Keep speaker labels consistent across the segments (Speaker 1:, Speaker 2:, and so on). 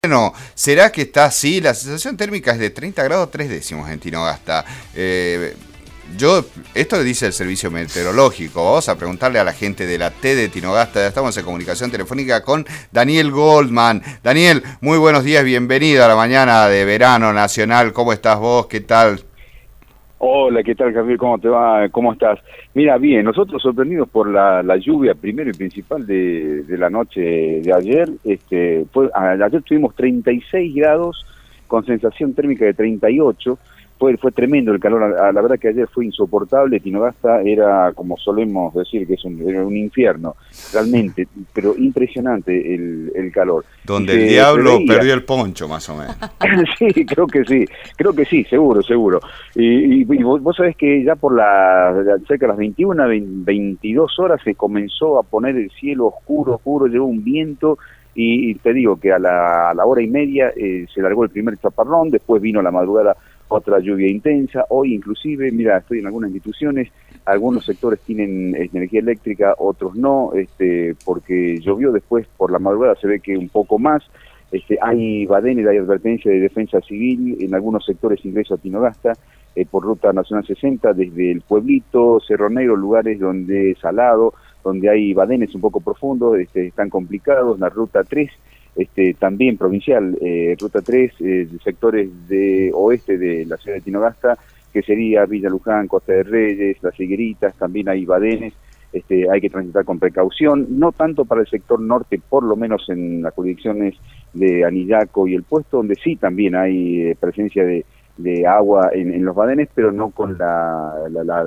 Speaker 1: Bueno, ¿será que está así? La sensación térmica es de 30 grados 3 décimos en Tinogasta. Esto lo dice el servicio meteorológico. Vamos a preguntarle a la gente de la T de Tinogasta. Ya estamos en comunicación telefónica con Daniel Goldman. Daniel, muy buenos días, bienvenido a la mañana de verano nacional. ¿Cómo estás vos? ¿Qué tal?
Speaker 2: Hola, ¿qué tal, Javier? ¿Cómo te va? ¿Cómo estás? Mira, bien, nosotros sorprendidos por la lluvia primero y principal de la noche de ayer. Ayer tuvimos 36 grados con sensación térmica de 38. Fue tremendo el calor. La verdad que ayer fue insoportable. Tinogasta era, como solemos decir, que era un infierno, realmente, pero impresionante el calor.
Speaker 1: Donde el diablo perdió el poncho, más o menos.
Speaker 2: Sí, creo que sí, seguro. Y vos sabés que ya por cerca de las 21, 22 horas se comenzó a poner el cielo oscuro, llegó un viento, y te digo que a la hora y media se largó el primer chaparrón, después vino a la madrugada otra lluvia intensa. Hoy inclusive, mira, estoy en algunas instituciones, algunos sectores tienen energía eléctrica, otros no, porque llovió después por la madrugada, se ve que un poco más. Hay badenes, hay advertencia de defensa civil en algunos sectores ingreso a Tinogasta por Ruta Nacional 60, desde el Pueblito, Cerro Negro, lugares donde es salado, donde hay badenes un poco profundos, están complicados. La Ruta 3, también provincial, Ruta 3, sectores de oeste de la ciudad de Tinogasta, que sería Villa Luján, Costa de Reyes, Las Higueritas, también hay badenes. Hay que transitar con precaución, no tanto para el sector norte, por lo menos en las jurisdicciones de Anillaco y El Puesto, donde sí también hay presencia de agua en los badenes, pero no con la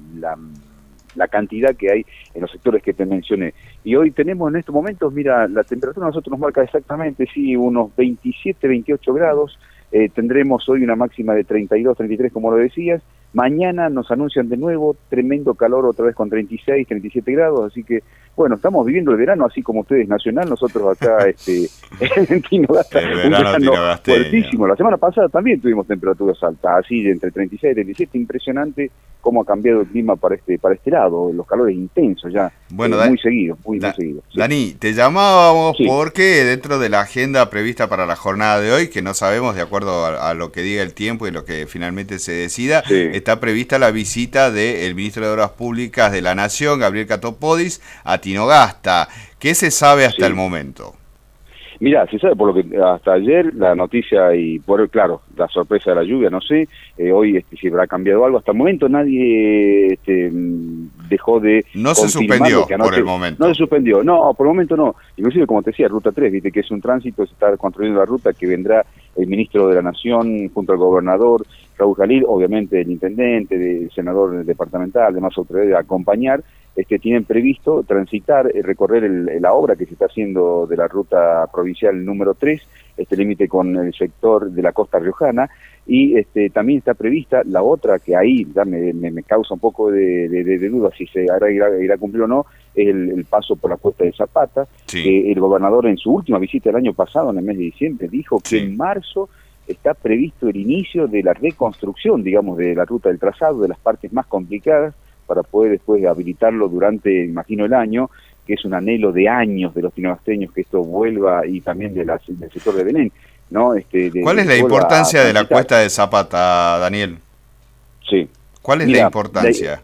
Speaker 2: cantidad que hay en los sectores que te mencioné. Y hoy tenemos en estos momentos, mira, la temperatura a nosotros nos marca exactamente, sí, unos 27, 28 grados. Tendremos hoy una máxima de 32, 33, como lo decías. Mañana nos anuncian de nuevo tremendo calor, otra vez con 36, 37 grados, así que, bueno, estamos viviendo el verano así como ustedes, nacional, nosotros acá en Tinogasta,
Speaker 1: un verano
Speaker 2: fuertísimo. La semana pasada también tuvimos temperaturas altas, así de entre 36 y 37, impresionante cómo ha cambiado el clima para este lado, los calores intensos ya,
Speaker 1: bueno,
Speaker 2: muy seguidos, muy seguidos. Sí.
Speaker 1: Dani, te llamábamos porque dentro de la agenda prevista para la jornada de hoy, que no sabemos de acuerdo a lo que diga el tiempo y lo que finalmente se decida, está prevista la visita del ministro de Obras Públicas de la Nación, Gabriel Catopodis, a Tinogasta. ¿Qué se sabe hasta el momento?
Speaker 2: Mirá, se sabe por lo que hasta ayer la noticia claro, la sorpresa de la lluvia, no sé, hoy si habrá cambiado algo. Hasta el momento nadie dejó de...
Speaker 1: No se suspendió por el momento.
Speaker 2: No se suspendió, no, por el momento no. Inclusive, como te decía, Ruta 3, viste que es un tránsito, se está construyendo la ruta que vendrá el ministro de la Nación junto al gobernador Raúl Jalil, obviamente el intendente, el senador departamental, demás autoridades a acompañar. Tienen previsto transitar, recorrer la obra que se está haciendo de la ruta provincial número 3, límite con el sector de la costa riojana, y también está prevista la otra, que ahí ya me causa un poco de duda si se irá a cumplir o no, es el paso por la Cuesta de Zapata. El gobernador en su última visita el año pasado, en el mes de diciembre, dijo que en marzo está previsto el inicio de la reconstrucción, digamos, de la ruta del trazado, de las partes más complicadas, para poder después habilitarlo durante, imagino, el año, que es un anhelo de años de los tinogasteños que esto vuelva, y también del sector de Belén, ¿no?
Speaker 1: ¿Cuál es la importancia de la Cuesta de Zapata, Daniel?
Speaker 2: Sí.
Speaker 1: ¿Cuál es la importancia?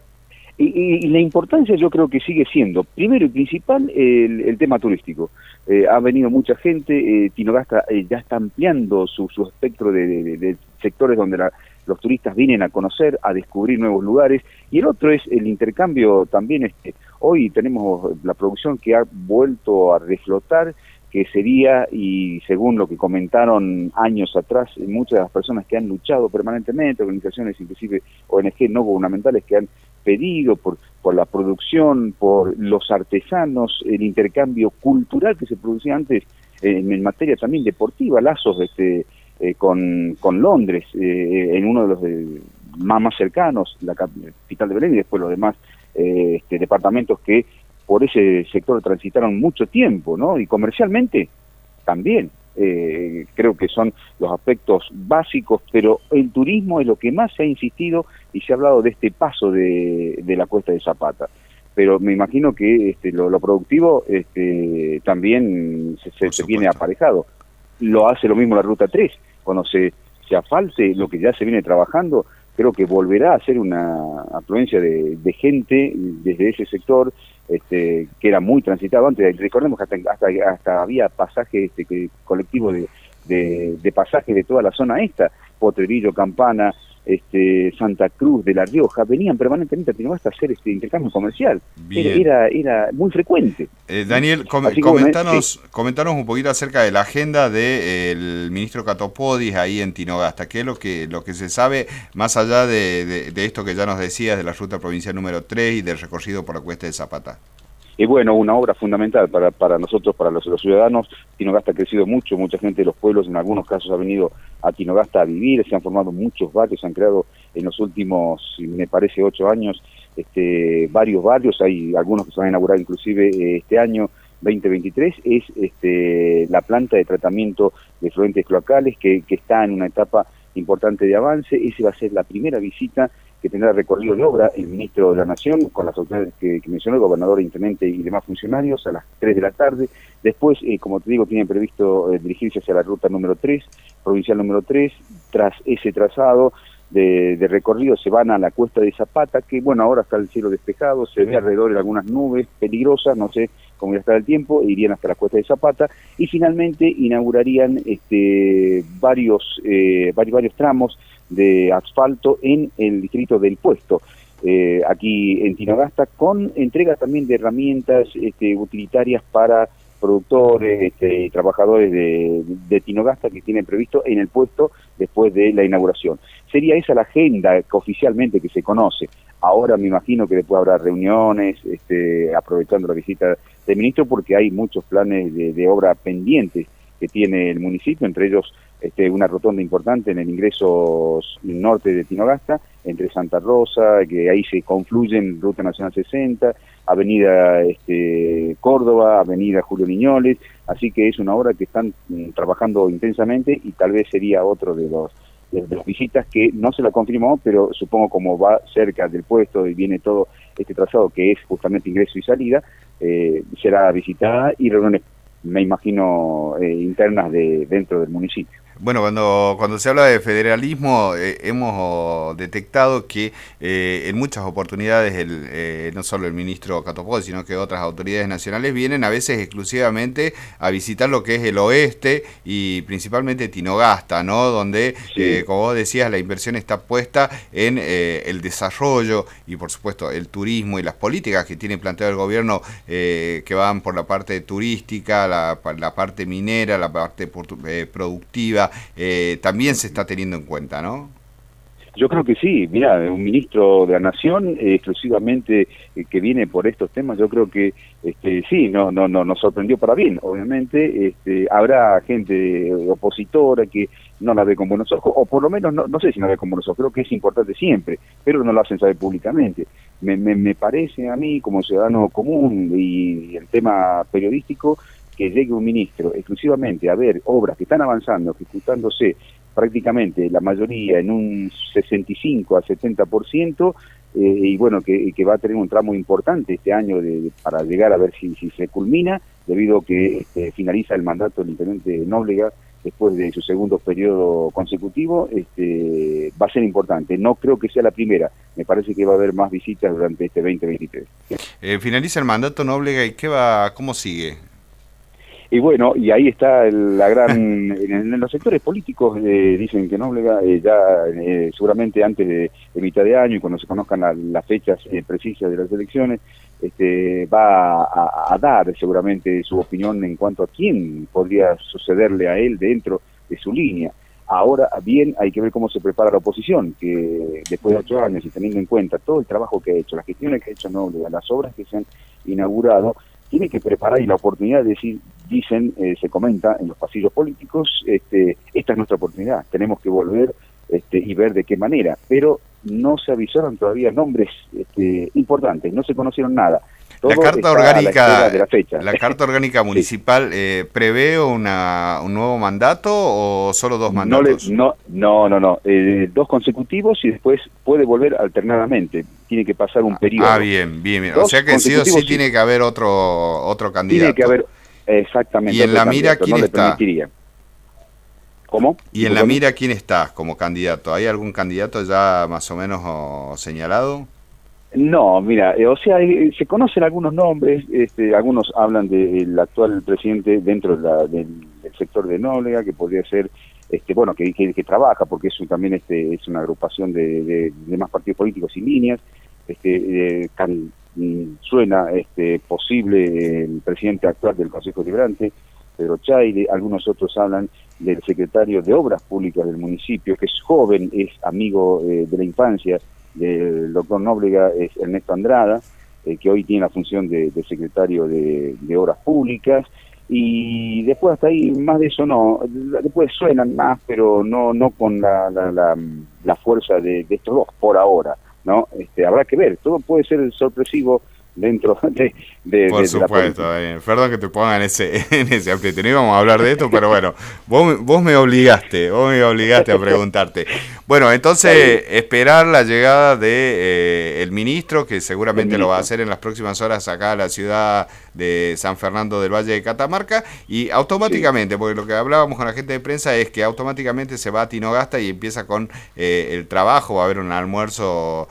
Speaker 2: Y la importancia yo creo que sigue siendo, primero y principal, el tema turístico. Ha venido mucha gente, Tinogasta ya está ampliando su espectro de sectores donde los turistas vienen a conocer, a descubrir nuevos lugares, y el otro es el intercambio también. Hoy tenemos la producción que ha vuelto a reflotar, que sería, y según lo que comentaron años atrás, muchas de las personas que han luchado permanentemente, organizaciones inclusive ONG no gubernamentales que han pedido por la producción, por los artesanos, el intercambio cultural que se producía antes en materia también deportiva, lazos con Londres, en uno de los más cercanos, la capital de Belén, y después los demás departamentos que por ese sector transitaron mucho tiempo, ¿no? Y comercialmente también. Creo que son los aspectos básicos, pero el turismo es lo que más se ha insistido y se ha hablado de este paso de la Cuesta de Zapata. Pero me imagino que lo productivo también se viene aparejado. lo hace lo mismo la Ruta 3. Cuando se asfalte lo que ya se viene trabajando, creo que volverá a ser una afluencia de gente desde ese sector, que era muy transitado antes. Recordemos que hasta había pasajes colectivos de pasajes de toda la zona esta, Potrerillo, Campana, Santa Cruz, de La Rioja, venían permanentemente a Tinogasta a hacer intercambio comercial. Era muy frecuente.
Speaker 1: Daniel, comentanos un poquito acerca de la agenda del ministro Catopodis ahí en Tinogasta. ¿Qué es lo que se sabe, más allá de esto que ya nos decías, de la ruta provincial número 3 y del recorrido por la Cuesta de Zapata?
Speaker 2: Y bueno, una obra fundamental para nosotros, para los ciudadanos. Tinogasta ha crecido mucho, mucha gente de los pueblos en algunos casos ha venido a Tinogasta a vivir, se han formado muchos barrios, se han creado en los últimos, me parece, 8 años, varios barrios, hay algunos que se van a inaugurar inclusive este año 2023, es la planta de tratamiento de efluentes cloacales que está en una etapa importante de avance. Esa va a ser la primera visita que tendrá recorrido de obra el ministro de la Nación, con las autoridades que mencionó, el gobernador, intendente y demás funcionarios, a las 3 de la tarde. Después, como te digo, tienen previsto dirigirse hacia la ruta número 3, provincial número 3. Tras ese trazado de recorrido se van a la Cuesta de Zapata, que bueno, ahora está el cielo despejado, se ve alrededor de algunas nubes peligrosas, no sé cómo ya está el tiempo, e irían hasta la Cuesta de Zapata, y finalmente inaugurarían varios tramos de asfalto en el distrito del Puesto, aquí en Tinogasta, con entrega también de herramientas utilitarias para productores y trabajadores de Tinogasta que tienen previsto en el Puesto después de la inauguración. Sería esa la agenda que oficialmente que se conoce. Ahora me imagino que después habrá reuniones, aprovechando la visita del ministro, porque hay muchos planes de obra pendientes que tiene el municipio, entre ellos una rotonda importante en el ingreso norte de Tinogasta, entre Santa Rosa, que ahí se confluyen Ruta Nacional 60, Avenida Córdoba, Avenida Julio Niñoles, así que es una obra que están trabajando intensamente y tal vez sería otro de las visitas que no se la confirmó, pero supongo como va cerca del puesto y viene todo este trazado que es justamente ingreso y salida, será visitada y reuniones, me imagino, internas dentro del municipio.
Speaker 1: Bueno, cuando se habla de federalismo, hemos detectado que en muchas oportunidades no solo el ministro Catopodis, sino que otras autoridades nacionales vienen a veces exclusivamente a visitar lo que es el oeste y principalmente Tinogasta, ¿no? Donde, sí, como vos decías, la inversión está puesta en el desarrollo y, por supuesto, el turismo y las políticas que tiene planteado el gobierno que van por la parte turística, la parte minera, la parte productiva. También se está teniendo en cuenta, ¿no?
Speaker 2: Yo creo que sí. Mira, un ministro de la Nación exclusivamente que viene por estos temas, yo creo que sí, no nos sorprendió para bien. Obviamente habrá gente opositora que no la ve con buenos ojos, o por lo menos no sé si la ve con buenos ojos, creo que es importante siempre, pero no lo hacen saber públicamente. Me parece a mí, como ciudadano común y el tema periodístico, que llegue un ministro exclusivamente a ver obras que están avanzando, ejecutándose prácticamente la mayoría en un 65 a 70%, y bueno, que va a tener un tramo importante este año para llegar a ver si se culmina, debido a que finaliza el mandato del intendente Nóblega después de su segundo periodo consecutivo. Va a ser importante. No creo que sea la primera, me parece que va a haber más visitas durante este 2023.
Speaker 1: Finaliza el mandato Nóblega y ¿cómo sigue?
Speaker 2: Y bueno, y ahí está la gran... en los sectores políticos dicen que Nóblega seguramente antes de mitad de año y cuando se conozcan las fechas precisas de las elecciones, va a dar seguramente su opinión en cuanto a quién podría sucederle a él dentro de su línea. Ahora bien, hay que ver cómo se prepara la oposición, que después de 8 años y teniendo en cuenta todo el trabajo que ha hecho, las gestiones que ha hecho Nóblega, las obras que se han inaugurado, tiene que preparar, y la oportunidad de decir, se comenta en los pasillos políticos, esta es nuestra oportunidad, tenemos que volver y ver de qué manera, pero no se avisaron todavía nombres importantes, no se conocieron nada.
Speaker 1: La carta orgánica municipal prevé un nuevo mandato o solo 2 mandatos.
Speaker 2: No, 2 consecutivos y después puede volver alternadamente. Tiene que pasar un periodo.
Speaker 1: Bien. O sea que sí o sí tiene que haber otro candidato.
Speaker 2: Tiene que haber, exactamente.
Speaker 1: ¿Y en la mira quién está?
Speaker 2: ¿Cómo?
Speaker 1: ¿Y en la mira quién está como candidato? ¿Hay algún candidato ya más o menos señalado?
Speaker 2: No, mira, o sea, se conocen algunos nombres, algunos hablan del actual presidente dentro del sector de Nóbrega, que podría ser, bueno, que trabaja, porque también es una agrupación de más partidos políticos y líneas, suena posible el presidente actual del Consejo Deliberante, Pedro Chaire. Algunos otros hablan del secretario de Obras Públicas del municipio, que es joven, es amigo de la infancia del doctor Nóbrega, es Ernesto Andrada, que hoy tiene la función de secretario de Obras Públicas, y después hasta ahí, más de eso no, después suenan más, pero no con la fuerza de estos dos por ahora, ¿no? Habrá que ver, todo puede ser sorpresivo dentro
Speaker 1: por supuesto, perdón que te ponga en ese aprieto, no íbamos a hablar de esto, pero bueno, vos me obligaste a preguntarte. Bueno, entonces esperar la llegada de el ministro, que seguramente lo va a hacer en las próximas horas acá a la ciudad de San Fernando del Valle de Catamarca, y automáticamente, porque lo que hablábamos con la gente de prensa es que automáticamente se va a Tinogasta y empieza con el trabajo. Va a haber un almuerzo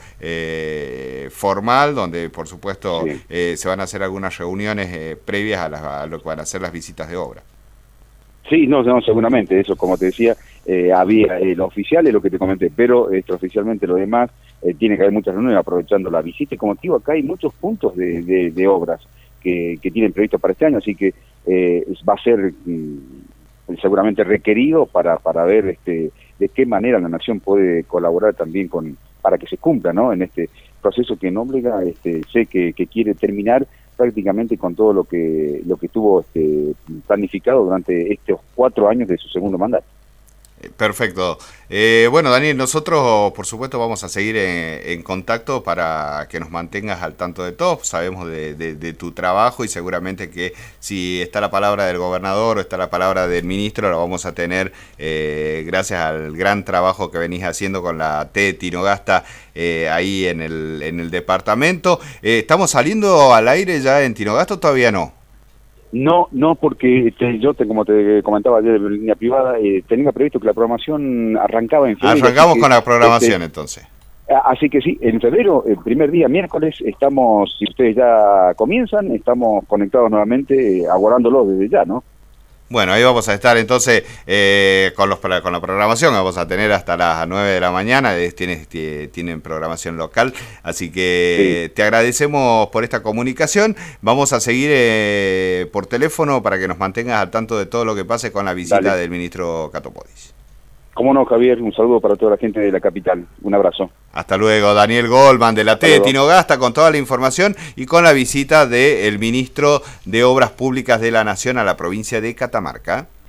Speaker 1: formal donde por supuesto se van a hacer algunas reuniones previas a lo que van a ser las visitas de obra.
Speaker 2: Sí, no, seguramente, eso como te decía, había lo oficial es lo que te comenté, pero extraoficialmente lo demás, tiene que haber muchas reuniones aprovechando la visita, y como te digo, acá hay muchos puntos de obras que tienen previsto para este año, así que va a ser seguramente requerido para ver de qué manera la Nación puede colaborar también para que se cumpla, ¿no?, en este proceso que Nóbrega sé que quiere terminar prácticamente con todo lo que tuvo planificado durante estos 4 años de su segundo mandato.
Speaker 1: Perfecto. Bueno, Daniel, nosotros por supuesto vamos a seguir en contacto para que nos mantengas al tanto de todo. Sabemos de tu trabajo, y seguramente que si está la palabra del gobernador o está la palabra del ministro, la vamos a tener gracias al gran trabajo que venís haciendo con la T Tinogasta ahí en el departamento. ¿Estamos saliendo al aire ya en Tinogasta o todavía no?
Speaker 2: No, porque como te comentaba ayer en línea privada, tenía previsto que la programación arrancaba en febrero.
Speaker 1: Arrancamos con la programación entonces.
Speaker 2: Así que sí, en febrero, el primer día, miércoles, estamos, si ustedes ya comienzan, estamos conectados nuevamente, aguardándolos desde ya, ¿no?
Speaker 1: Bueno, ahí vamos a estar entonces con la programación, vamos a tener hasta las 9 de la mañana, tienen programación local, así que sí, te agradecemos por esta comunicación. Vamos a seguir por teléfono para que nos mantengas al tanto de todo lo que pase con la visita del ministro Catopodis.
Speaker 2: Cómo no, Javier, un saludo para toda la gente de la capital, un abrazo.
Speaker 1: Hasta luego, Daniel Goldman de la T de Tinogasta con toda la información y con la visita del ministro de Obras Públicas de la Nación a la provincia de Catamarca.